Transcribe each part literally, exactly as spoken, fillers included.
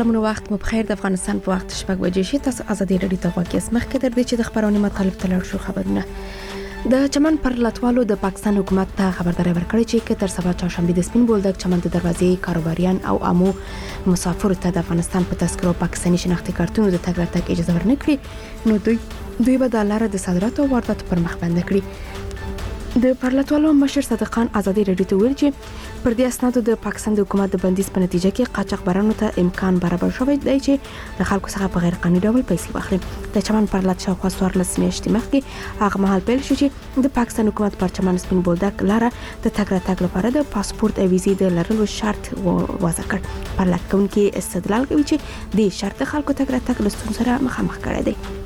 محترمونو وخت مو بخیر. د افغانستان په وخت شپږ بجې شي. تاسو ازادي رادیو ته غوږ یاست. مخکې تر دې چې د خبرونې مطلب ته لاړ شو، خبرونه د چمن پر لټوالو د پاکستان حکومت ته خبرداري ورکړې چې تر سبا چهارشنبه د سپین بولدک چمن د دروازې کاروباریان او عامو مسافر ته د افغانستان په تذکرو پاکستاني شناختی کارتونو د تګ راتګ اجازه ورنکړي، نو دوی دوی به د لاره د صادراتو او وارداتو پر مخ بند کړي. د پرلطوالو مشر صادق خان ازادي رادیو ته ویل چې پر دې اسنادو د پاکستان د حکومت د بندیز په نتیجه کې قاچاقبرانو ته امکان برابر شوی دی چې د خلکو څخه په غیر قانوني ډول پیسې واخلي. د چمن پر لټ شاوخوا څوارلس میاشتې مخکې هغه مهال پیل شو چې د پاکستان حکومت پر چمن سپین بولدک لاره د تګ راتګ لپاره د پاسپورت او ویزې د لرلو شرط وضع کړ. پر لټ کوونکي استدلال کوي چې د شرط خلکو تګ راتګ له ستونزو سره مخامخ کړی دی.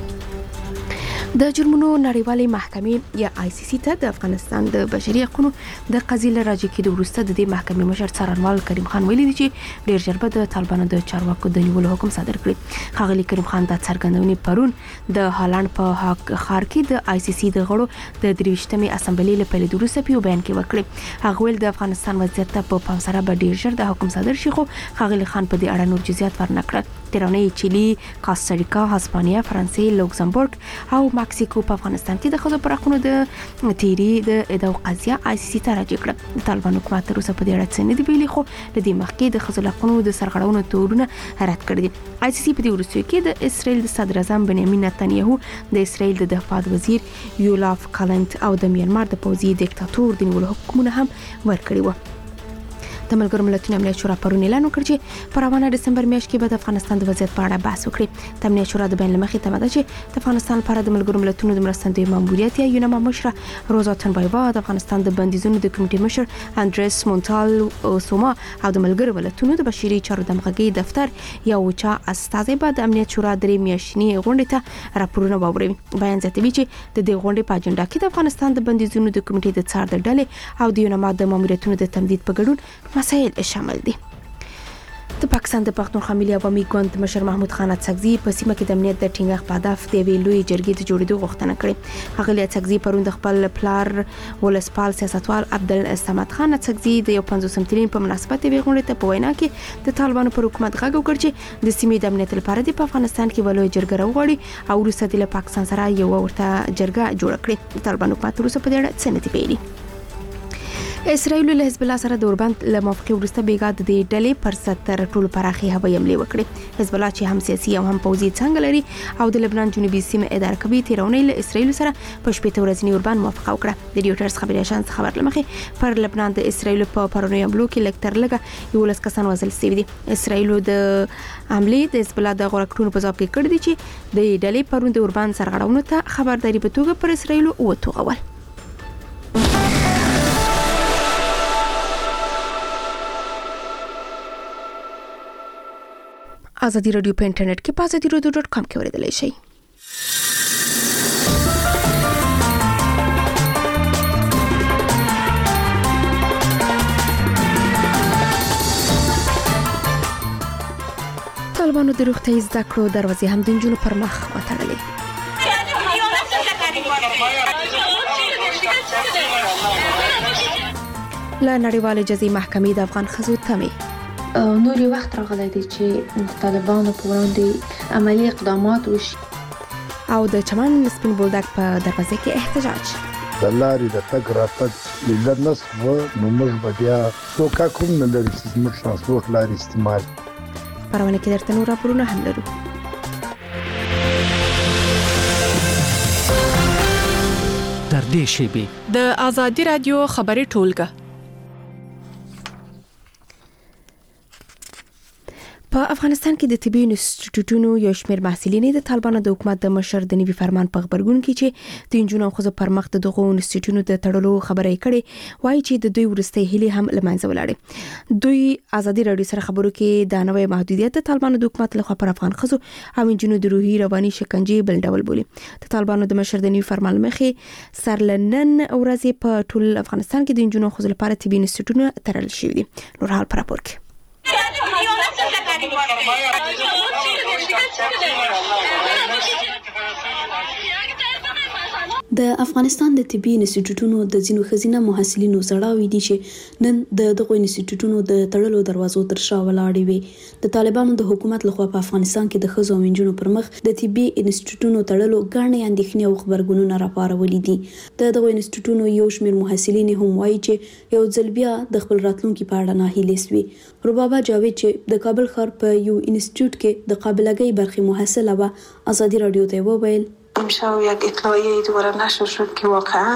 د جرمونو نړیوالې محکمې یا آی سی سی ته د افغانستان د بشري حقوقو د قضیې راجع کېدو وروسته د دې محکمې مشر څارنوال کریم خان ویلي دی چې ډېر ژر به د طالبانو د چارواکو د نیولو حکم صادر کړي. ښاغلي کریم خان دا څرګندونې پرون د هالند په ښار کې د آی سی سی د غړو د درویشتمې اسمبلې له پیل وروسته په بیان کې وکړي. هغه ویل د افغانستان وضعیت ته په پام سره به ډېر ژر د حکم صادر شي، خو ښاغلي خان په دې اړه نور جزئیات ورنکړل. تیرونی چیلی، کاستاریکا، هسپانیا، فرانسې، لوکزمبورګ او مکسیکو په افغانستان کې د خزو پر حقوقو د تیری د ادعا قضیه آی سی سی ته راجع کړه. د طالبان حکومت تر اوسه په دې اړه څه نه دی ویلي، خو د دې مخکې د خزو حقوقو د سرغړونو تورونه رد کړي دي. آی سی سی په دې وروستیو کې د اسرائیل د صدر اعظم بنیامین نتنیاهو، د اسرائیل د دفاع وزیر یولاف کالنت او د میانمار د پوځي دیکتاتور د نیولو حکمونه هم ورکړي وو. د ملګرو ملتونو امنیت شورا پرون اعلان وکړ چې په روانه دسمبر میاشت کې به د افغانستان د وضعیت په اړه بحث وکړي. د امنیت شورا د بیان له مخې تمه ده چې د افغانستان لپاره د ملګرو ملتونو د مرستندوی ماموریت یا یونما مشره روزا تنبایوا، د افغانستان د بندیزونو د کمیټې مشر اندریس مونټال سوما او د ملګرو ملتونو د بشري چارو د همغږي دفتر یا اوچا استازي به د امنیت شورا درې میاشتنی غونډې ته راپورونه واوروي. بیان زیاتوي چې د دې غونډې په اجنډا کې د افغانستان د بندیزونو د کمیټې د څار د ډلې او د یونما د ماموریتونو د تمدید په ګډون مسایل شامل دي. د پاکستان د پښتونخوا ملي عوامي ګوند مشر محمود خان اڅکزي په سیمه کې د امنیت د ټینګښت په هدف د وی لوی جرګې د جوړېدو غوښتنه کړې. هغه اڅکزي پرون د خپل پلار ولسپال سیاستوال عبدالصمد خان اڅکزي د یو پنځوسم تلین په مناسبت وی غونډې ته په وینا کې د طالبانو پر حکومت غږ وکړ چې د سیمې د امنیت لپاره د افغانستان کې ولوي جرګه راوړي او وروسته د پاکستان سره یو ورته جرګه جوړ کړي. طالبانو په تر اوسه په دې اړه څه نه دی ویلي. اسرائیل له حزب الله سره د اوربند له موافقې وروسته بیګا د دې ډلې پر ضد تر ټولو پراخي هوایي حملې وکړې. حزب الله چې هم سیاسي او هم پوځي څنګه لري او د لبنان جنوبي سیمه اداره کوي، تیرونی له اسرائیل سره په شپږ ورځنی اوربند موافقه وکړه. د ریوټرز خبري اژانس خبر لمخې پر لبنان د اسرائیل په پرونی حملو کې لکتر لګه یو لس کسان وژل شوي دي. اسرائیل د حملې د حزب الله د غوړکټونو په ځواب کې کړی دي چې د ډلې پرون د اوربند سرغړونو ته خبرداري په توګه پر اسرائیل وتوغول. ازادي رادیو په انټرنیټ کې په ازادي رادیو ډاټ کام کې اوریدلای شئ. طالبانو د روغتیايي زده کړو دروازې هم د نجونو پر مخ وتړلې. له نړیوالې جزایي محکمې د افغان ښځو تمې نور وخت راغلی دی چې طالبانو په وړاندې عملی اقدامات وشي. او د چمن سپین بولدک په دروازه کې احتجاج. د لارې د تګ راتګ لیدل نسو نو موږ به بیا څوک کوم نه لري چې موږ ترانسپورت لارې استعمال. پرونه کې درته نور راپورونه هم لرو. در دې شیبې د ازادي رادیو خبري ټولګه په افغانستان کې د طبي انسټیټیوټونو یو شمېر محصلین د طالبانو د حکومت د مشر د نوي فرمان په خبرګون کې چې د انجونو خو پر مخ د دغه انسټیټیوټونو د تړلو خبرې کړي، وایي چې د دوی ورستۍ هلي هم لمنځه ولاړې. دوی ازادي رادیو سره خبرو کې د نوې محدودیت د طالبانو د حکومت لخوا پر افغان خزو او انجونو د روحي رواني شکنجې بل ډول بولي. د طالبانو د مشر د نوي فرمان مخې سرلنن ورځې په ټول افغانستان کې د انجونو خو لپاره طبي انسټیټیوټونه تړل شوي دي. نور حال پر راپور کې د افغانستان د طبي انسټیټیوټونو د ځینو ښځینه محصلینو زړاوي دي چې نن د دغو انسټیټیوټونو د تړلو دروازو تر شا ولاړې وي. د طالبانو د حکومت لخوا په افغانستان کې د ښځو او نجونو پر مخ د طبي انسټیټیوټونو تړلو ګڼې اندېښنې او خبرګونونه راپارولي دي. د دغو انسټیټیوټونو یو شمېر محصلین هم وایي چې یو ځل بیا د خپل راتلونکي په اړه ناهیلې سوي. ربابه جاوید چې د کابل ښار په یو انسټیټیوټ کې د قابلګۍ برخې محصله وه ازادي رادیو ته وویل امشب یک اطلاعیه دوباره نشر شد که واقعا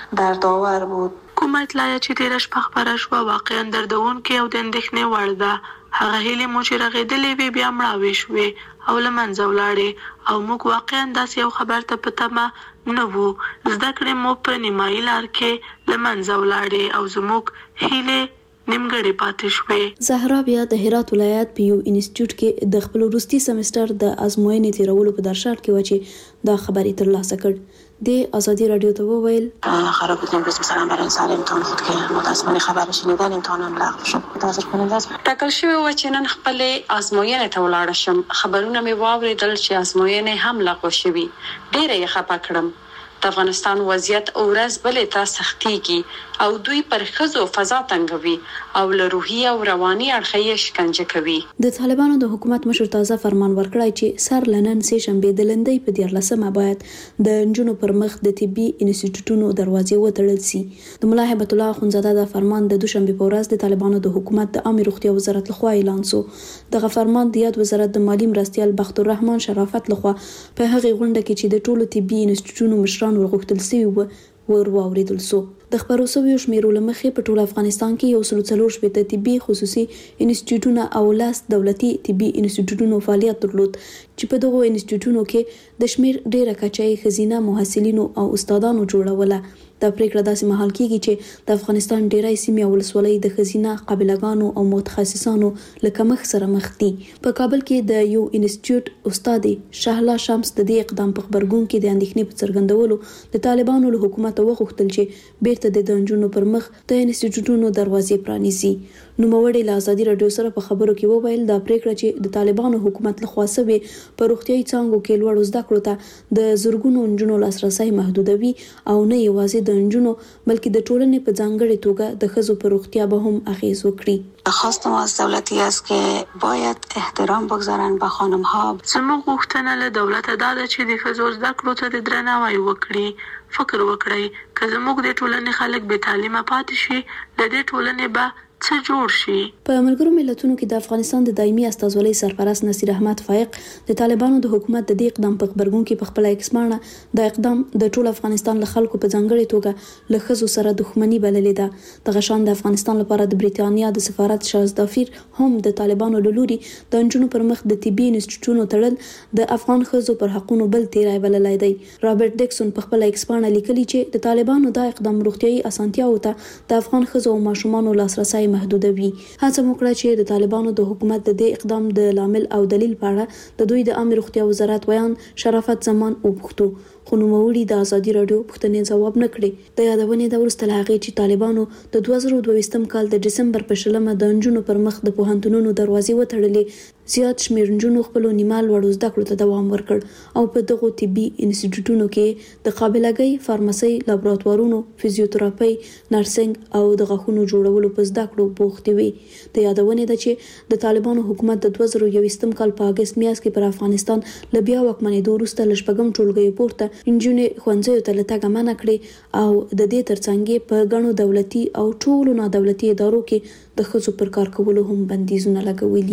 دردآور بود. کومه اطلاعیه چې تیره شپه خپره شوه واقعا دردونکې او د اندېښنې وړ ده. هغه هیلې مو چې رغېدلې وې بیا مړاوې شوې او له منځه ولاړې او موږ واقعا داسې یو خبر ته په تمه نه وو. زده کړې مو په نیمایي لار کې له منځه ولاړې او زموږ هیلې نیمګړې پاتې شوې. زهرا بیا د هرات ولایت په یو انسټیټیوټ کې د خپل وروستي سمستر د ازموینې تیرولو په درشل کې و چې دا خبرې ترلاسه کړ. د ازادي رادیو ته وویل خراب بود امروز مثلا برای سال امتحان خود که متاسفانه خبر شنیدن امتحانم لغو شد. متاسف کننده است. ټاکل شوی و چې نن خپلې ازموینې ته ولاړ شم. خبرونه مې واورېدل چې ازموینې هم لغو شوي. ډېره یې خفه کړم. د افغانستان وضعیت ورځ بلې ته سختېږي او دوی پر ښځو فضا تنګوي او له روحي او رواني اړخه یې شکنجه کوي. د طالبانو د حکومت مشر تازه فرمان ورکړی چې سر لنن سه شنبه د لندۍ په دیارلسمه باید د نجونو پر مخ د طبي انسټیټیوټونو دروازې وتړل شي. د ملا هیبت الله اخونزاده د فرمان د دوشنبه په ورځ د طالبانو د حکومت د عامه روغتیا وزارت لخوا اعلان شو. دغه فرمان د یاد وزارت د مالی مرستيال بخت الرحمن شرافت لخوا په هغه غونډه کې چې د ټولو طبي انسټیټیوټونو مشران ورغوښتل شوی و ور واوریدل شو. د خبرو سویو شمیرو لمخې په ټول افغانستان کې یو سل څلور شپږ طبي خصوصي انسټیټیوټونه او لاس دولتي طبي انسټیټیوټونو فعالیت درلود چې په دغو انسټیټیوټونو کې د شمیر ډیره کچې خزینه محصلینو او استادانو جوړوله. دا پریکړه داسې مهال کیږي چې د افغانستان ډیرای سیمې او ولسوالۍ د خزینه قابلګانو او متخصصانو لکه مخ سره مخ دي. په کابل کې د یو انسټیټیوټ استاد شهلا شمس د دې اقدام په خبرګون کې د اندېښنې په څرګندولو د طالبانو له حکومت وغوښتل چې بیرته د دنجونو پر مخ د انسټیټیوټونو دروازې پرانیزي. نوموړی له ازادي رادیو سره په خبرو کې وویل دا پریکړه چې د طالبانو حکومت لخوا سوي په روغتيایي څانګو کې لوړ زده کړو ته د زورګونو نجونو لاسرسي محدودوي او نه یوازې د نجونو بلکې د ټولنې په ځانګړي توګه د ښځو په روغتیا به هم اغیز وکړي. خواست ما از دولتی است که باید احترام بگذارن به خانم ها. زموږ غوښتنه له دولت دا ده چې د ښځو زده کړو ته د درناوی وکړي. فکر وکړئ که زموږ د ټولنې خلک بې تعلیمه پاتې شي د دې ټولنې به څه جوړ شي. په ملګرو ملتونو کې د افغانستان د دایمي استازولۍ سرپرست نصیر احمد فائق د طالبانو د حکومت د دې اقدام په خبرګون کې په خپل ایکس باندې د اقدام د ټول افغانستان له خلکو په ځانګړي توګه له ښځو سره دښمنی بللې ده. د غشان د افغانستان لپاره د بریټانیا د سفارت شازدافیر هم د طالبانو له لوري د نجونو پر مخ د طبي انسټیټیوټونو تړل د افغان ښځو پر حقونو بل تیرای بللای دی. رابرټ ډیکسون په خپل ایکس باندې لیکلي چې د طالبانو د اقدام روغتيایي اسانتیاو ته د افغان ښځو او ماشومانو لاسرسي محدودوي. هڅه وکړه چې د طالبانو د حکومت د دې اقدام د لامل او دلیل په اړه د دوی د عامه روغتیا وزارت ویان شرافت زمان وپوښتو. خو نوموړي د ازادي رادیو پوښتنې ځواب نه کړي. د یادونې د وروسته له هغې چې طالبانو د دوه زره دوه ویشتم کال د ډسمبر په شلمه د نجونو پر مخ د پوهنتونونو دروازې وتړلې زیات شمېر نجونو خپل نیمه لوړو زده کړو ته دوام ورکړ او په دغو طبي انسټیټیوټونو کې د قابلګۍ فارمسي لابراتوارونو فزیوتراپي نرسنګ او د غاښونو جوړولو په زده کړو بوختې وي. د یادونې ده چې د طالبانو حکومت د دوه زره یوویشتم کال په اګست میاشت کې پر افغانستان له بیا واکمنېدو وروسته له شپږم ټولګیو پورته نجونې ښوونځیو ته له تګه منع کړې او د دې ترڅنګ په ګڼو دولتي او ټولو نادولتي ادارو کې د ښځو پر کار کولو هم بندیزونه لګولي.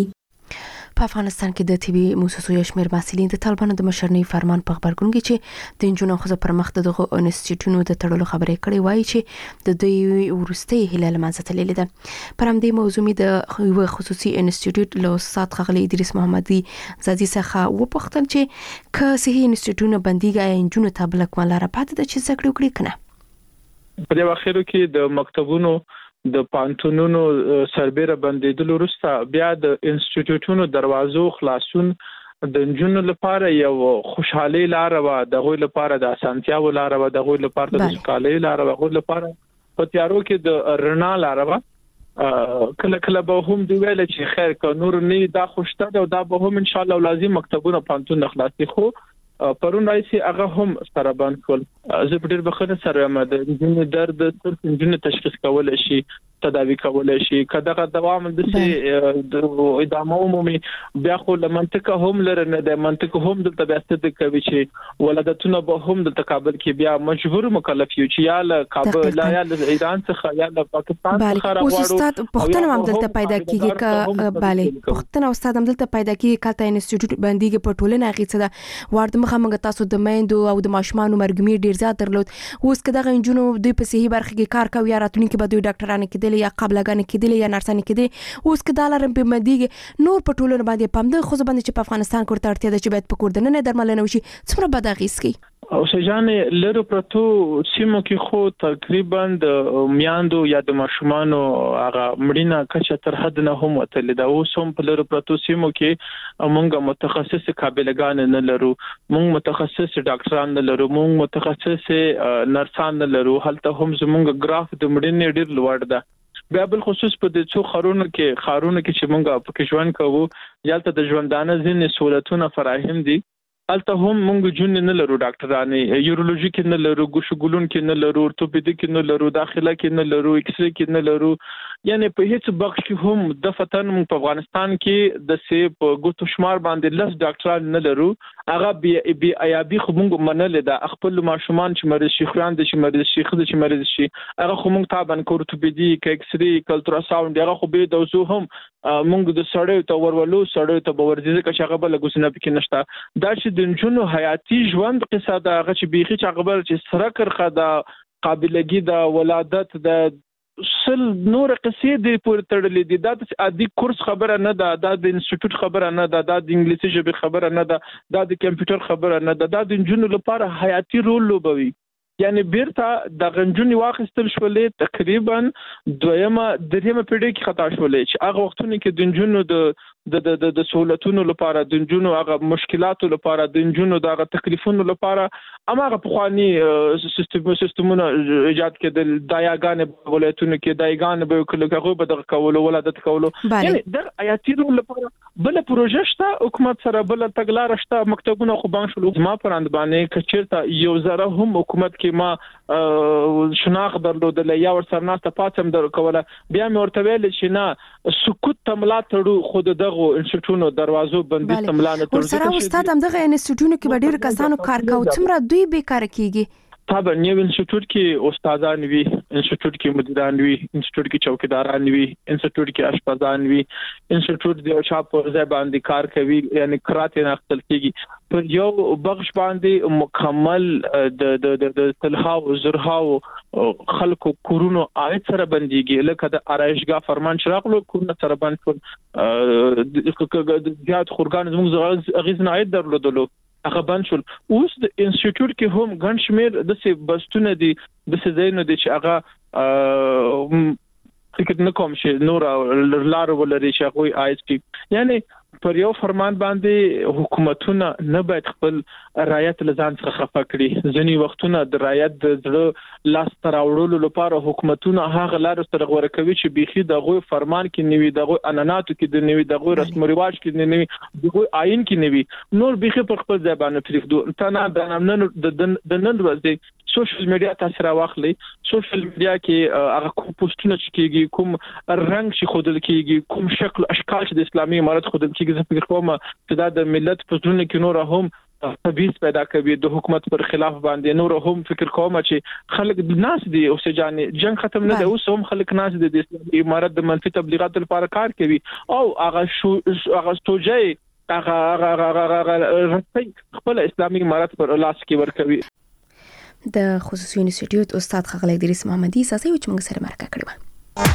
په افغانستان کې د طبي مؤسسو یو شمېر محصلین د طالبانو د مشرنۍ فرمان په خبرګون کې چې د نجونو ښځو پر مخ دغه انسټیټیوټونو د تړلو خبرې کړې وایي چې د دوی وروستۍ هیله له منځه تللې ده. پر همدې موضوع مې د یو خصوصي انسټیټیوټ له استاد ښاغلي ادریس محمدي زادي څخه وپوښتل چې که صحي انسټیټیوټونه بندیږي آیا نجونو ته بله کومه لاره پاتې ده چې زده کړې وکړي که نه؟ په دې اخرو کې د مکتبونو د پانتونونو سربېره بندیدل وروسته بیا د انسټیټیوټونو دروازو خلاصون د نجونو لپاره یو خوشحالي لاره و، د غوي لپاره د اسانتیاو لاره و، د غوي لپاره د سکالي لاره و، غوي لپاره په تیارو کې د رڼا لاره و. کله کله به هم دی ویل چې خیر که نور نه دا خوشته ده او دا به هم ان شاء الله لازم مکتبونه پانتون خلاصي. خو پرون راځي هغه هم سره باندې کول زه په ډیر بخښنه سره یم د انجن درد صرف انجن تشخیص کول شي تداوی کول شي کداغه دوام د سي د ادامه عمومي بیا خو له منطقه هم لره نه د منطقه هم د تبعثت کوي چې ولادتونه به هم د تقابل کې بیا مجبور مکلف یو چې یا له کابل یا له ایران څخه یا له پاکستان څخه راوړو اوس استاد پښتنه هم دلته پیدا کیږي ک bale پښتنه استاد هم دلته پیدا کیږي کالته انسټیټیوټ باندې په ټولنه غیڅه ده ورته مخه موږ تاسو د میندو او د ماشومان مرګمیر ډیر زیات درلود اوس کداغه انجونو دوی په صحیح برخه کې کار کوي یا راتلونکي به دوی ډاکټرانه کېدل یا قبلګان کېدل یا نرسانه کېدل اوس کدالرم په مدیګ نور په ټولنه باندې پام ده خو باندې چې په افغانستان کې ورته اړتیا ده چې باید په کوردنه درملنه وشي څومره بد اغیز کوي او سجانه لرو پرتو سیمو کې خو تقریبا د میاندو یا د ماشومانو هغه مړینه کچه تر حد نه هم وتل دا اوس هم په لرو پرتو سیمو کې موږ متخصص قابلګان نه لرو موږ متخصص ډاکټران نه لرو موږ متخصص نرسان نه لرو هلته هم زموږ ګراف د مړینې ډیر لوړ ده بیا بل خصوص په د څو خارونو کې خارونو کې چې موږ په کې ژوند کوو یالته د ژوندانه ځینې سہولتونه فراهم دي الته هم موږ جون نه لرو ډاکټرانه یورولوژي کې نه لرو ګوشګولون کې نه لرو اورتوپیډیک کې نه لرو داخله کې نه لرو ایکس ری کې نه لرو یعنی په هیڅ بخش کې هم د فتن موږ په افغانستان کې د سی په ګوتو شمار باندې لس ډاکټران نه لرو هغه بي بي ایابي خو موږ منل دا خپل ماشومان چې مریض شي خوان د چې مریض شي خد چې مریض شي هغه خو موږ تابع اورتوپیډیک ایکس ری الټراساوند هغه خو به دوزو هم موږ د سړیو ته ورولو سړیو ته باورځي چې هغه بل غوسنه پکې نشته دا چې د جنونو حياتي ژوند قصه دا هغه چې بيخي چې خبر چې سره کرخه دا قابلګي دا ولادت دا سل نور قصې د پور تړلې دي دا د عادي کورس خبره نه ده دا د انسټیټیوټ خبره نه ده دا د انګلیسي ژبې خبره نه ده دا د کمپیوټر خبره نه ده دا د جنونو لپاره حياتي رول لوبوي یعنی بیرته د غنجونی واخستل شولې تقریبا دویمه دریمه پیډه کې خطا شولې چې هغه وختونه کې د جنونو د د د د سہولتونو لپاره د جنونو هغه مشکلاتو لپاره د جنونو دغه تکلیفونو لپاره اماغه پخوانی سیستم سیستمونه ایجاد کېدل دایاګان ولایتونو کې دایګان به کله هغه به د کولو ولادت کولو یعنی د آیاتیرو لپاره بل پروژه شته حکومت سره بل تګلار شته مکتبونه خو بان شلو ما پراند باندې کچیرته یو زره هم حکومت کې ما شناخ درلودل یا ور سره نه پاتم در کوله بیا مې ورته ویل چې نه سکوت تملا تړو خود دغه انسټیټونو دروازو بندي تملا نه تړو سره استاد هم دغه انسټیټونو کې ډېر کسانو کار کوي څومره دوی به کار کوي طبعا یو انسټیټیوټ کې استادان وي انسټیټیوټ کې مدیران وي انسټیټیوټ کې چوکیداران وي انسټیټیوټ کې اشپزان وي انسټیټیوټ د چا په ځای باندې کار کوي یعنی کرات نه خپل کېږي پر یو بخش باندې مکمل د د د تلهاو زرهاو خلکو کورونو آیت سره بنديږي لکه د آرایشګاه فرمان شراغلو کورونه سره باندې د زیات خورګان زموږ غیزن آیت درلودلو هغه بنشل اوس د انسټیټیوټ کې هم ګڼ شمیر د څه بستونه دي د څه زینو دي چې هغه فکر نه کوم چې نور لار ولري چې هغه آی اس پی یعنی پر یو فرمان باندې حکومتونه نه باید خپل رعایت لزان څخه خفه کړي ځینی وختونه د رعایت د زړه لاس تراوړلو لپاره حکومتونه هغه لار سره غوړه کوي چې بيخي دغه فرمان کې نیوي دغه اناناتو کې د نیوي دغه رسم او رواج کې د نیوي دغه آئین کې نیوي نور بيخي پر خپل ځای باندې پریږدو ته نه د نن د نن ورځې سوشل میډیا تاثیر واخلي سوشل میډیا کې هغه کوم پوسټونه چې کېږي کوم رنگ چې خودل کېږي کوم شکل اشکال چې د اسلامي امارت خودل کېږي زه فکر کوم چې دا د ملت په ځونه کې نور هم تبعیض پیدا کوي د حکومت پر خلاف باندې نور هم فکر کوم چې خلک ناس دي او سجانې جنگ ختم نه دی اوس هم خلک ناس دي د اسلامي امارت د منفي تبلیغات لپاره کار کوي او هغه شو هغه توجه هغه هغه خپل اسلامي امارت پر لاس کې ور کوي د خصوصي انسټیټیوټ استاد خغل ادریس محمدي ساسي چې موږ سره مرکه کړې و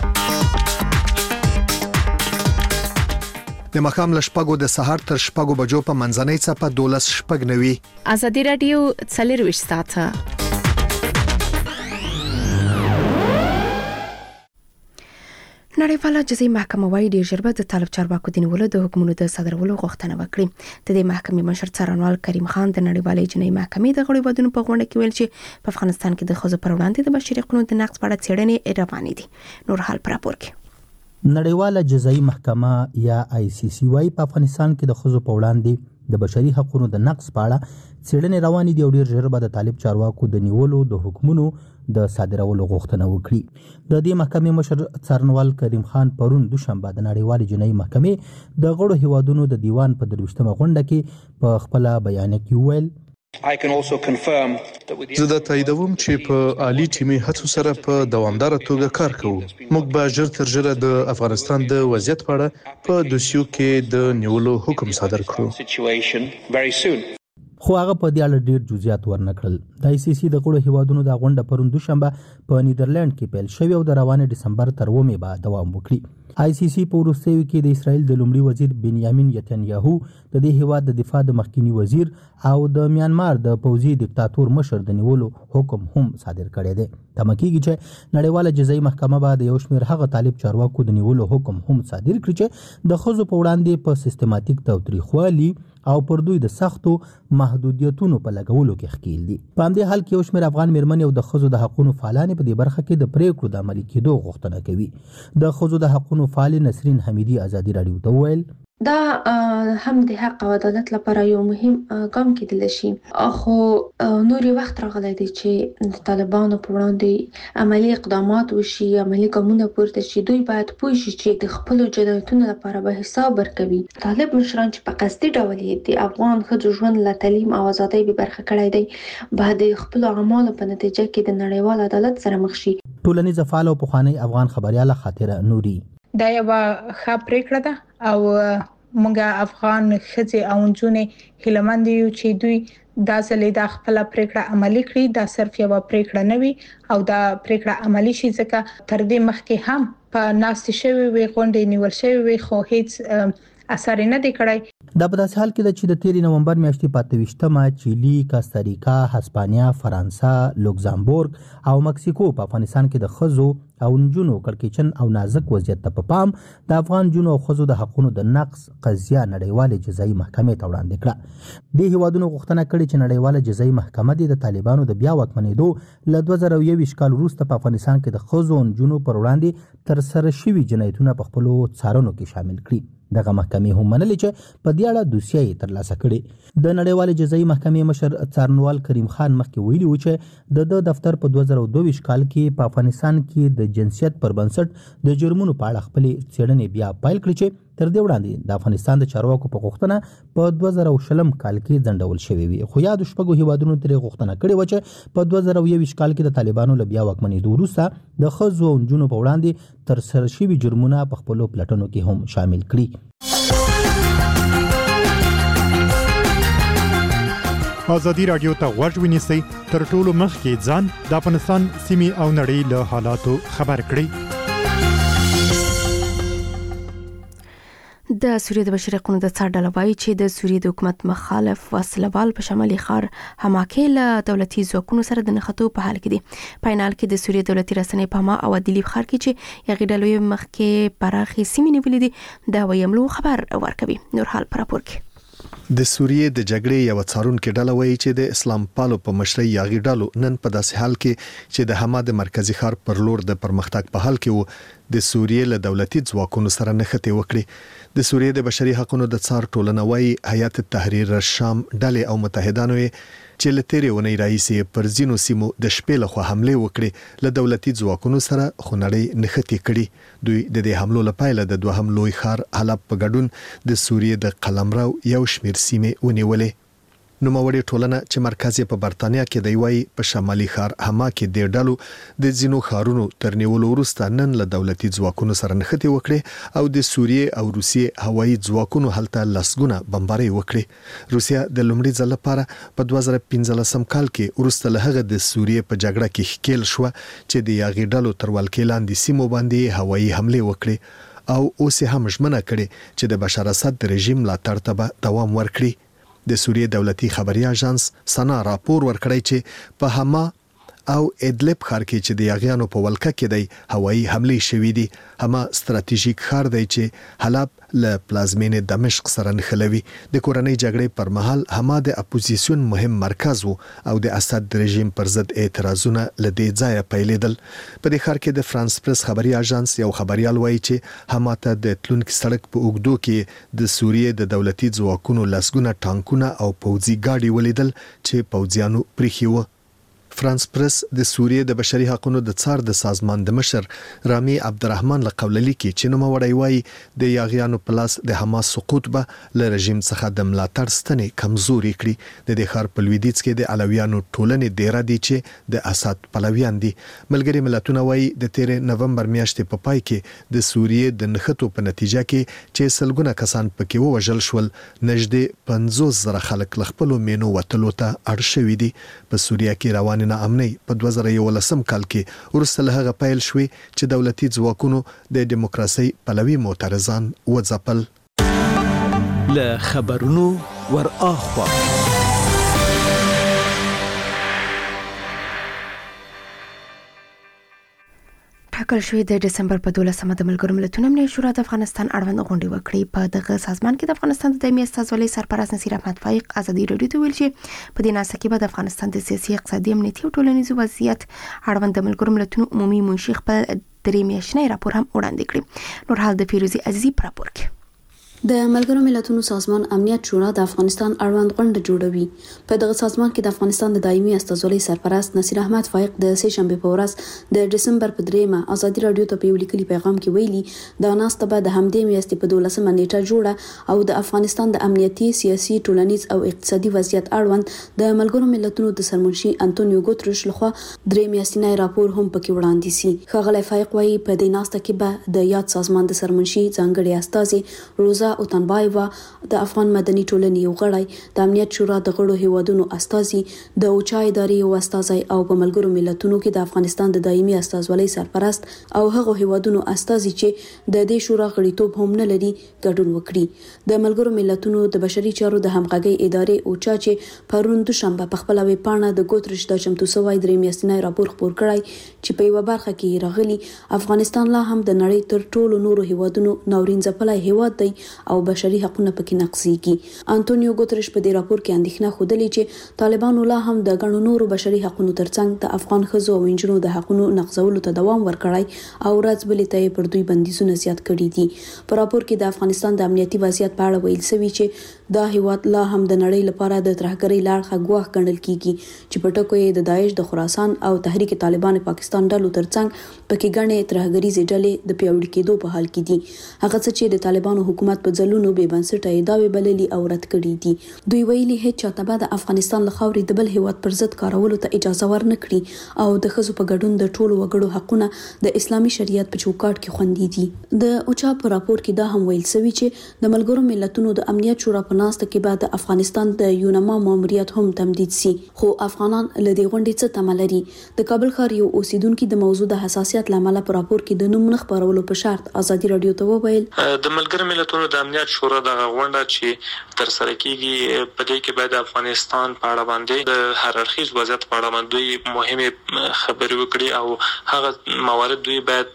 د مخام لشپګو د سحر تر شپګو بجو په منځنۍ چپه دولس شپګ نوي ازادي رادیو څلرويش ساعته نړیواله جزایي محکمه وايي ډېر ژر به د طالب چارواکو د نیولو د حکمونو د صادرولو غوښتنه وکړي د دې محکمې مشر څارنوال کریم خان د نړیوالې جنایي محکمې د غړو بدونو په غونډه کې ویل چې په افغانستان کې د ښځو پر وړاندې د بشري حقوقو د نقض په اړه څېړنې روانې دي نور حال پر راپور کې نړیواله جزایي محکمه یا آی سی سی وايي په افغانستان کې د ښځو په وړاندې د بشري حقوقو د نقض په اړه څېړنې روانې دي او ډېر ژر به د طالب چارواکو د نیولو د حکمونو د صادرولو غوښتنه وکړي. د دې محکمې مشر څارنوال کریم خان پرون دوشنبه د نړیوالې جنایي محکمې د غړو هیوادونو د دیوان په درویشتمه غونډه کې په خپل بیان کې وویل زه دا تاییدوم چې په عالی ټیمي هڅو سره په دوامداره توګه کار کوو. موږ به ژر تر ژره د افغانستان د وضعیت په اړه په دوسیو کې د نیولو حکم صادر کړو. خو هغه په دې اړه ډېر جزئیات ورنکړل. د آی سی سی د غړو هیوادونو د غونډه پرون دوشنبه په نیدرلند کې پیل شوې او د روانې ډسمبر تر اوومې به دوام وکړي. آی سی سی په وروستیو کې د اسرائیل د لومړي وزیر بنیامین نتنیاهو د دې هیواد د دفاع د مخکینی وزیر او د میانمار د پوځي دیکتاتور مشر د نیولو حکم هم صادر کړی دی. تمه کېږي چې نړیواله جزایي محکمه به د یو شمېر هغه طالب چارواکو د نیولو حکم هم صادر کړي چې د ښځو په وړاندې په سیستماتیک تاوتریخوالي او پر دوی د سختو محدودیتونو په لګولو کې ښکیل دي. په همدې حال کې یو شمېر افغان میرمنې او د ښځو د حقونو فعالانې په دې برخه کې د پریکړو د عملي کېدو غوښتنه کوي. د ښځو د حقونو فعال نسرین حمیدي ازادي راډیو ته وویل دا هم د حق او عدالت لپاره یو مهم ګام کېدلی شي، خو نور وخت راغلی دی چې د طالبانو په وړاندې عملي اقدامات وشي، عملي ګامونه پورته شي. دوی باید پوه شي چې د خپلو جنایتونو لپاره به حساب ورکوي. طالب مشران چې په قصدي ډول یې د افغان ښځو ژوند له تعلیم او ازادۍ بې برخه کړی دی، باید د خپلو اعمالو په نتیجه کې د نړیوال عدالت سره مخ شي. ټولنیز فعال او پخوانی افغان خبرياله خاطره نوري دا یو ښه پریکړه ده او موږ افغان ښځې او نجونې هیلهمند یو چې دوی دا ځلې دا خپل پریکړه عملي کړي. دا صرف یو پریکړه نه وي او دا پریکړه عملي شي، ځکه تر دې مخکې هم په ناستې شوی وي، غونډې نیول شوی وي، خو هیڅ اثر نه دی کړی. دا په داسې حال کې ده چې د تیرې نومبر میاشتې په اته ویشتمه چیلي، کاستاریکا، هسپانیا، فرانسه، لوکزامبورګ او مکسیکو په افغانستان کې د ښځو او نجونو کړکېچن او نازک وضعیت ته په پام د افغان نجونو او ښځو د حقونو د نقض قضیه نړیوالې جزایي محکمې ته وړاندې کړه. دې هیوادونو غوښتنه کړې چې نړیواله جزایي محکمه دې د طالبانو د بیا واکمنېدو له دوه زره یوویشت کال وروسته په افغانستان کې د ښځو او نجونو پر وړاندې ترسره شوي جنایتونه په خپلو څارنو کې شامل کړي. دغه محکمې هم منلې چې په دې اړه دوسیه یې ترلاسه کړې. د نړیوالې جزایي محکمې مشر څارنوال کریم خان مخکې ویلي و چې د د دفتر په دوه زره دوه ویشت کال کې په افغانستان کې د جنسیت پر بنسټ د جرمونو په اړه خپلې څېړنې بیا پیل کړې چې تر دې وړاندې د افغانستان د چارواکو په غوښتنه په دوه زره شلم کال کې ځنډول شوې وي. خو یادو شپږو هیوادونو ترې غوښتنه کړې وه چې په دوه زره یوویشت کال کې د طالبانو له بیا واکمنېدو وروسته د ښځو او نجونو په وړاندې ترسره شوي جرمونه په خپلو پلټنو کې هم شامل کړي. ازادي راډیو ته غوږ ونیسئ، تر ټولو مخکې ځان د افغانستان سیمې او نړۍ له حالاتو خبر کړئ. د سوریې د بشري حقوقو د څار ډله وایي چې د سوریې د حکومت مخالف وسلوال په شمالي ښار حماکې له دولتي ځواکونو سره د نښتو په حال کې دي. په عین حال کې د سوریې دولتي رسنۍ په حما او ادلیب ښار کې چې یغې ډلې مخکې پراخې سیمې نیولې دي دا ویملو خبر ورکوي. نور حال پر راپور کې د سوریې د جګړې یو څارونکو ډله وایي چې د اسلام پالو په مشرۍ یاغي ډلو نن په داسې حال کې چې د حما د مرکزی ښار پر لور د پرمختګ په حال کې وو د سوریې له دولتي ځواکونو سره نښتې وکړي. د سوریې د بشري حقوقو د څار ټولنه وایي هیات تحریر الشام ډلې او متحدانو چې له تیرې ونې راهیسې پر ځینو سیمو د شپې لخوا حمله وکړي له دولتي ځواکونو سره خونړۍ نښتې کړي. دوی د دې حملو لپاره د دوهم لوی ښار حلب په ګډون د سوریې د قلمرو یو شمېر سیمې ونیولې. نوموړي ټولنه چې مرکز یې په برتانیا کې دی وایي په شمالي ښار حما کې د ډلو د ځینو ښارونو تر نیولو وروسته نن له دولتي ځواکونو سره نښتې وکړي او د سوریې او روسیې هوایي ځواکونو هلته لسګونه بمبارۍ وکړي. روسیا د لومړي ځل لپاره په دوه زره پنځلسم کال کې وروسته له هغه د سوریې په جګړه کې ښکیل شو چې د یاغي ډلو تر ولکې لاندې سیمو باندې هوایي حمله وکړي او اوس هم ژمنه کړي چې د بشار اسد رژیم لا تر ته دوام ورکړي. د سوریې دولتي خبري اژانس سنا راپور ورکړی چې په حما او ادلب ښار کې چې د یاغیانو په ولکه کې دی هوایي حمله شوې دي. هما ستراتیژیک ښار دی چې حلب له پلازمینې دمشق سره نښلوي. د کورنۍ جګړې پر مهال هما د اپوزیسیون مهم مرکز وو او د اسد رژیم پر ضد اعتراضونه لدې ځای پیلېدل. په دې ښار کې د فرانس پریس خبري اژانس یو خبريال وایي چې هما ته د تلونکي سړک په اوګدو کې د سوریې د دولتي ځواکونو لسګونه ټانکونه او پوځي ګاډي ولیدل چې پوځیانو پریخي وو. فرانس پریس د سوریې د بشري حقوقو د څار د سازمان د مشر رامي عبدالرحمن لقوللی کې چې نو وړي وایي د یاغیانو پلاس د حماس سقوط به له رژیم څخه د ملاتړ ستنې کمزوري کړي. د دې ښار په لویدیځ کې د علویانو ټولنې ډیره دي چې د اسد پلویان دي. ملګری ملتونه وایي د تیر نومبر میاشتې په پای کې د سوریې د نښتو په نتیجه کې چې سلګونه کسان پکې ووژل شول، نږدې پنځوس زره خلک له خپلو مینو وتلو ته اړ شوي دي. په سوریه کې روان ناامنۍ په دوه زره یولسم کال کې وروسته له هغه پیل شوې چې دولتي ځواکونو د دیموکراسي پلوي معترضان وځپل. له خبرونو ور اخوا ټاکل شوې د دسمبر په دولسمه د ملګرو ملتونو امنیت شورا د افغانستان اړوند غونډه وکړي. په دغه سازمان کې د افغانستان د دایمي استازولۍ سرپرست نصیر احمد فایق ازادي راډیو ته ویل چې په دې ناسه کې به د افغانستان د سیاسي، اقتصادي، امنیتي او ټولنیز وضعیت اړوند د ملګرو ملتونو عمومي منشي خپل درې میاشتنی راپور هم وړاندې کړي. نور حال د فیروزي عزیزي پر راپور کې د ملګرو ملتونو سازمان امنیت شورا د افغانستان اړوند غونډه جوړوي. په دغه سازمان کې د افغانستان د دایمي استازولۍ سرپرست نصیر احمد فایق د سه شنبه په ورځ د دسمبر په دریمه ازادي راډیو ته په لیکلي پیغام کې ویلي دا ناسته به د همدې میاشتې په دولسمه نیټه جوړه او د افغانستان د امنیتي، سیاسي، ټولنیز او اقتصادي وضعیت اړوند د ملګرو ملتونو د سرمنشي انټونیو ګوتریش لخوا درې میاشتنی راپور هم پکې وړاندې سي. ښاغلی فایق وایي په دې ناسته کې به د یاد سازمان د سرمنشي ځانګړي استازي روزا او تنبایوا، د افغان مدني ټولنې یو غړی، د امنیت شورا د غړو هیوادونو استازي، د اوچا ادارې یو استازي او په ملګرو ملتونو کې د افغانستان د دایمي استازولۍ سرپرست او هغو هیوادونو استازي چې د دې شورا غړیتوب هم نه لري ګډون وکړي. د ملګرو ملتونو د بشري چارو د همغږۍ ادارې اوچا چې پرون دوشنبه په خپل ویب پاڼه د ګوتریش د چمتو سوی درې میاشتنی راپور خپور کړی چې په یو برخه کې راغلي افغانستان لا هم د نړۍ تر ټولو نورو هیوادونو ناورین ځپلای هیواد دی او بشري حقوقونه پکې نقضيږي. انټونیو ګوتریش په دې راپور کې اندېښنه خوده چې طالبانو لا هم د غنو نورو بشري حقوقو ترڅنګ د افغان ښځو او نجونو د حقوقو نقضولو ته دوام ورکړای او ورځ بلې ته پر دوی بندیزونه زیات کړي دي. په راپور کې د افغانستان د امنیتي وضعیت په اړه ویل شوی چې دا هیواد لا هم د نړۍ لپاره د ترهګرۍ لارښه ګواښ ګڼل کیږي چې په ټکو یې د داعش د خراسان او تحریک طالبان پاکستان ډلو ترڅنګ پکې ګڼې ترهګریزې ډلې د پیاوړي کېدو په حال کې دي. هغه څه چې د طالبانو حکومت په ځلونو به بنسټه ادعاوې بللي او رد کړي دي. دوی ویلي هیڅ چاته به د افغانستان له خاورې د بل هیواد پر ضد کارولو ته اجازه ورنه کړي او د ښځو په ګډون د ټولو وګړو حقوقونه د اسلامي شریعت په چوکاټ کې خوندي دي. د اوچا په راپور کې دا هم ویل شوی چې د ملګرو ملتونو د امنیت شورا په ناسته کې بعد د افغانستان د یونما ماموریت هم تمدید سي، خو افغانان له دې غونډې څه تمه لري. د کابل ښار یو اوسیدونکو د موضوع د حساسیت لامل په راپور کې د نوم نه خبرولو په شرط ازادي راډیو ته وویل د ملګرو ملتونو د امنیت شورا د غونډه چې تر سره کیږي په دې کې باید افغانستان په اړه باندې د هر اړخیز وضعیت په اړه باندې مهمه خبرې وکړي او هغه موارد دوی باید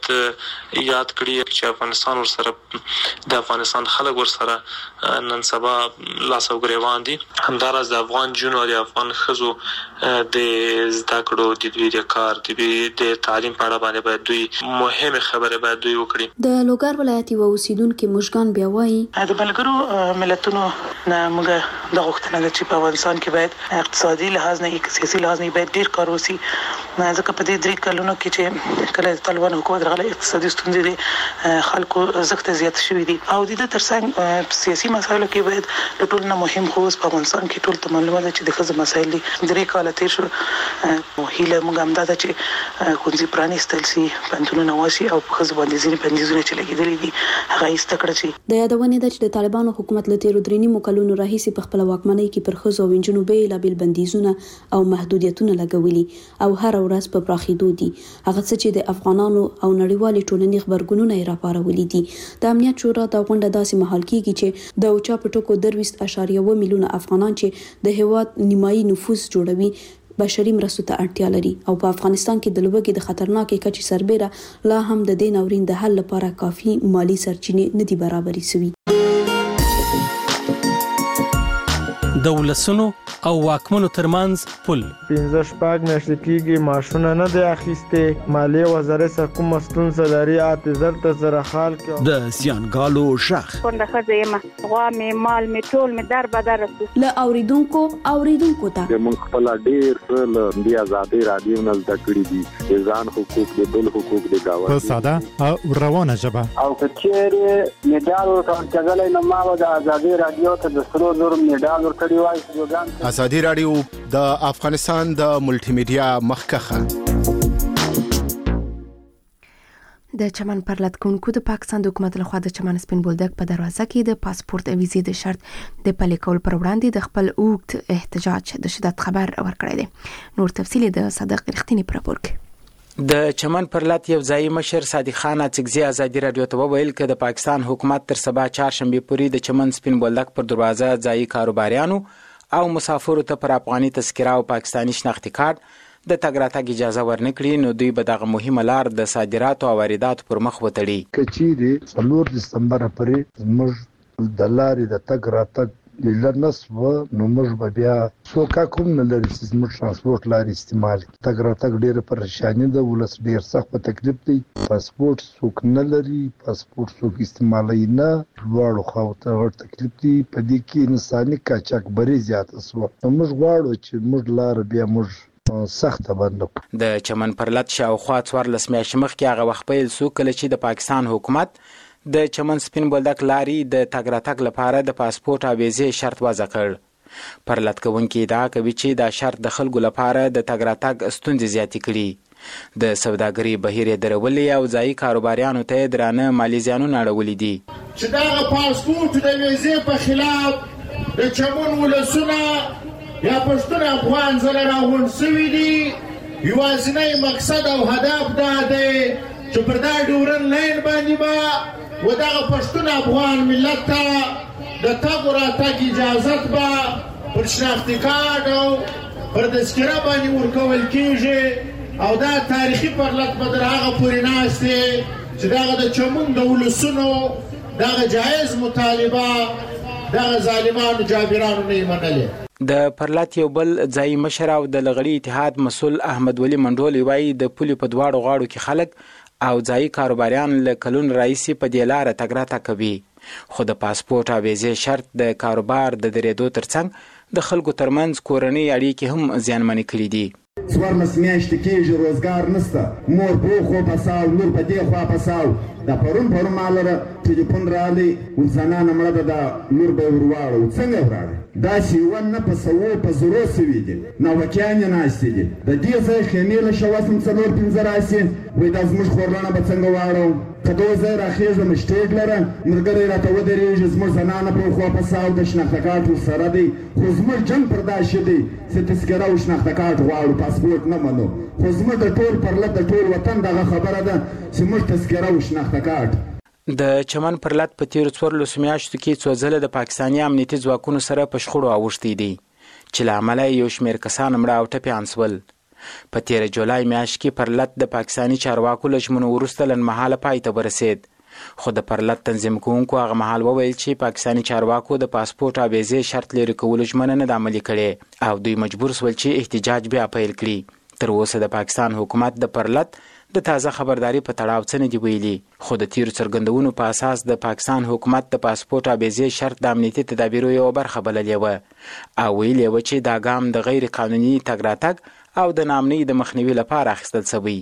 یاد کړي چې افغانستان ورسره د افغانستان خلک ورسره نن سبا لاس او ګریوان دي. همدارس د افغان جنو او د افغان ښځو د زده کړو د دوی د کار د تعلیم په اړه باندې باید دوی مهمه خبره باید دوی وکړي. د لوګر ولایت یو اوسیدونکو مشګان بیا وایي د ملګرو ملتونو نه موږ د غوښتنه ده چې په افغانستان کې باید اقتصادي لحاظ نه سیاسي لحاظ نه باید ډیر کار وشي. ځکه په دې درې کلونو کې چې کله طالبان حکومت راغلی اقتصادي ستونزې دي، خلکو زغت زیات شوي دي او د دې ترڅنګ سیاسي مسایلو کې باید د ټول نه مهم خو په افغانستان کې ټول ته معلومه ده چې د ښځو مسایل دي. درې کاله تیر شو، هیله موږ هم دا ده چې ښوونځي پرانیستل شي، پوهنتونونه وشي او په ښځو باندې ځینې بندیزونه چې لګېدلي دي هغه ایسته کړل شي. د یادونې ده چې د طالبانو حکومت له تیرو درې نیمو کلونو راهیسې په خپل واکمنۍ کې پر ښځو او نجونو بېلابېل بندیزونه او محدودیتونه لګولي او هر ورځ په پراخېدو دي. هغه څه چې د افغانانو او نړیوالې ټولنې خبرګونونه یې راپارولي دي. د امنیت شورا د غونډه داسې مهال کیږي چې د اوچا په ټکو درویست اشاریه و میلیونه افغانان چې د هیواد نیمایي نفوس جوړوي بشري مرستو ته اړتیا لري او په افغانستان کې د لوږې د خطرناکې کچې سربېره لا هم د دې ناورین د حل لپاره کافي مالی سرچینې نه دي برابرې شوي. د ولسونو او واکمنو ترمنځ پل پنځه شپږ میاشتې کېږي ماشونه نه دی اخیستې. مالیې وزارت څخه کومه ستونزه لري اته زر ته زره خال کې د زیانګالو شخ کونډه ښځه یم غوا مې مال مې ټول مې در بدر له اوریدونکو اوریدونکو ته موږ خپل ډېر څه له دې آزادۍ راډیو نه زده کړي دي د ځان حقوق د بل حقوق د گاوند په ساده او روانه ژبه او کچېرې میډال ورکړل کېدلای نو ما د آزادۍ راډیو ته د سرو زرو میډال ورکړی وای. آزادي راډیو د افغانستان د ملټي میډیا مخکخه د چمن پر لټکونکو د پاکستان د حکومت لخوا د چمن سپین بولدک په دروازه کې د پاسپورت او ویزې د شرط د پلي کول پر وړاندې د خپل اوږد احتجاج د شدت خبر ورکړی دی. نور تفصیل د صادق رښتینی پرپورک. د چمن پر لټ یو ځای مشر صادق خان اڅکزي آزادي رادیو ته وویل چې د پاکستان حکومت تر سبا چهارشنبه پورې د چمن سپین بولدک پر دروازه ځای کاروباریانو او مسافرو ته پر افغاني تذکره او پاکستانی شناختی کارت د تګ راتګ اجازه ورنکړي نو دوی به دغه مهمه لار د صادراتو او وارداتو پر مخ وتړي. کچېرې څلور دسمبر پورې موږ د لارې د تګ راتګ لنس و نو موږ به بیا څوک کوم نه لري چې موږ ترانسپورت لارې استعمال تګ راتګ ډېره پریشانی ده. ولس ډېر سخت په تکلیف دی. پاسپورت څوک نه لري، پاسپورت څوک استعمالوي نه، دواړو خواو ته ور تکلیف دی. په دې کې انساني قاچاقبري زیاته شوه. موږ غواړو چې موږ لار بیا موږ سخته بنده. د چمن پر لټ شاوخوا څوارلس میاشتې مخکې هغه وخت پیل شو کله چې د پاکستان حکومت د چمن سپین بولدک لارې د تګ راتګ لپاره د پاسپورت او ویزې شرط وضع کړ. پر لټ کوونکي ادعا کوي چې دا شرط د خلکو لپاره د تګ راتګ ستونزې زیاتې کړي. د سوداګرۍ بهیر یې درولې او ځایي کاروباریانو ته یې درانه مالي زیانونه اړولي دي. چې دغه پاسپورت د ویزې په خلاف د چمن ولسونه یا پښتون افغان زله راغونډ شوي دي. یوازینی مقصد او هدف دا دی چې پر دا ډیورن لاین باندې به و دغه پښتون افغان ملت ته د تګ راتګ اجازت به پر شناختي کارت او پر تذکره باندې ورکول کېږي او دا تاریخي پرلط به تر هغه پورې ناست دی چې دغه د چمن د ولسونو دغه جایز مطالبه دغه ظالمانو جابرانو نه یې منلې. د پرلط یو بل ځایي مشر او د لغړي اتحاد مسؤل احمد ولی منډول وایي د پولې په دواړو غاړو کې خلک او ځایي کاروباریان له کلونو راهیسې په دې لاره تګ راتګ کوي. خو د پاسپورت او ویزې شرط د کاروبار د درېدو ترڅنګ د خلکو ترمنځ کورنۍ اړیکې هم زیانمنې کړي دي. څوارلس میاشتې کېږي روزګار نشته. مور په خوا پساو، لور په دې خوا پساو. دا پرون پرون مالره ټلیفون رالی ول زنانه مړه ده دا لور به ورواړو. څنګه وراړه؟ داسې یوه نه په سوو په زرو سوي دي. ناوکیان یې ناستې دي. د دې ځای خیمې له شاوخوا څلور پنځه راسي وایي دا زموږ خورلڼه به څنګه واړو. که دغه ځای راخېږم سټیج لره ملګری راته ودرېږي زموږ زنانه په خوا پساو د شناخته کارت ورسره دی. خو زموږ جنګ پر دا ښه دی چې تذکره او شناخته کارت غواړو، پاسپورت نه منو. خو زموږ د ټول پرلط د ټول وطن دغه خبره ده چې موږ تذکره او شناخته کارت. د چمن پر لټ په تیرو څوارلسو میاشتو کې څو ځله د پاکستاني امنیتي ځواکونو سره په شخړو اوښتي دي چې له امله یو شمېر کسان مړه او ټپیان شول. په تیره جولای میاشت کې پر لټ د پاکستاني چارواکو له ژمنو وروسته لنډمهاله پای ته ورسېد. خو د پر لټ تنظیم کوونکو هغه مهال وویل چې پاکستاني چارواکو د پاسپورت او ویزې شرط لرې کولو ژمنه نه ده عملي کړې او دوی مجبور شول چې احتجاج بیا پیل کړي. تر اوسه د پاکستان حکومت د پر لټ د تازه خبرداري په تړاو څه نه دي ویلي. خو د تیرو څرګندونو په اساس د پاکستان حکومت د پاسپورت او ویزې شرط د امنیتي تدابیرو یوه برخه بللې وه او ویلې وه چې دا ګام د غیر قانوني تګ راتګ او د ناامنۍ د مخنیوي لپاره اخیستل شوی.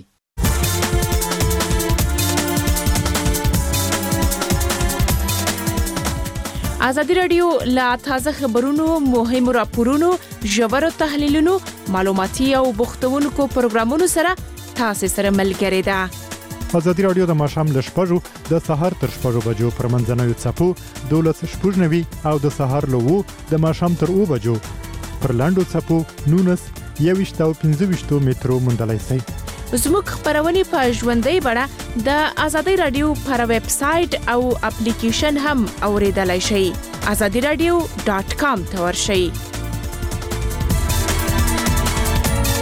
ازادي راډیو لا تازه خبرونو، مهمو راپورونو، ژورو تحلیلونو، معلوماتي او بوختونکو پروګرامونو سره تاسو سره ملګری ده. ازادي راډیو د ماښام له شپږو د سهار تر شپږو بجو پر منځنوي څپو دولس شپږ نوي او د سهار له اوو د ماښام تر اوو بجو پر لاندو څپو نونس یوویشت او پنځه ویشتو مترو موندلی شئ. زموږ خبرونه په ژوندۍ بڼه د ازادي راډیو پر ویب سټ او اپلیکیشن هم اوریدلای شئ. azadi radio dot com ته ورشئ.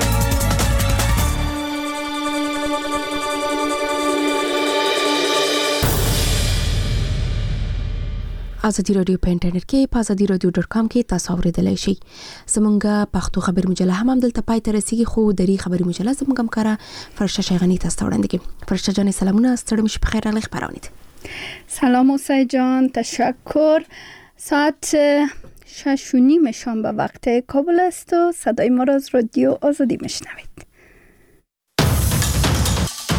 ازادي رادیو په انټرنیټ کې په ازادي رادیو ډاټ کام کې تاسو اوریدلای شئ. زمونږ پښتو خبر مجله هم دلته پای ته رسیدي، خو دری خبر مجله زمونږ هم کاره فرشته شیغانی تاسو وړاندې کوي. فرشته جان سلامونه، ستړي مشه په خیر، الله خبرونید. سلام حسین جان، تشکر. ساعت شش و نیم شام به وقت کابل است و صدای ما را از رادیو آزادی میشنوید.